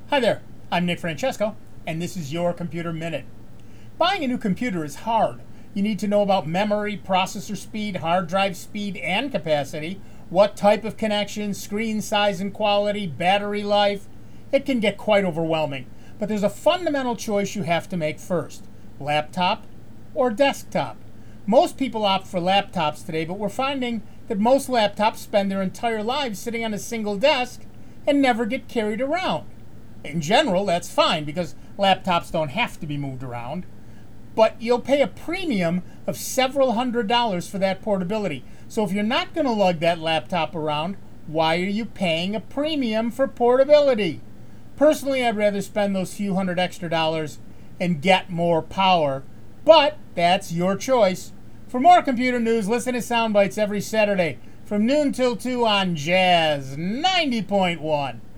Hi there, I'm Nick Francesco, and this is your Computer Minute. Buying a new computer is hard. You need to know about memory, processor speed, hard drive speed, and capacity, what type of connection, screen size and quality, battery life. It can get quite overwhelming, but there's a fundamental choice you have to make first: laptop or desktop. Most people opt for laptops today, but we're finding that most laptops spend their entire lives sitting on a single desk and never get carried around. In general, that's fine because laptops don't have to be moved around, but you'll pay a premium of several $100s for that portability. So if you're not going to lug that laptop around, why are you paying a premium for portability? Personally, I'd rather spend those few hundred extra dollars and get more power, but that's your choice. For more computer news, listen to Soundbites every Saturday from noon till 2 on Jazz 90.1.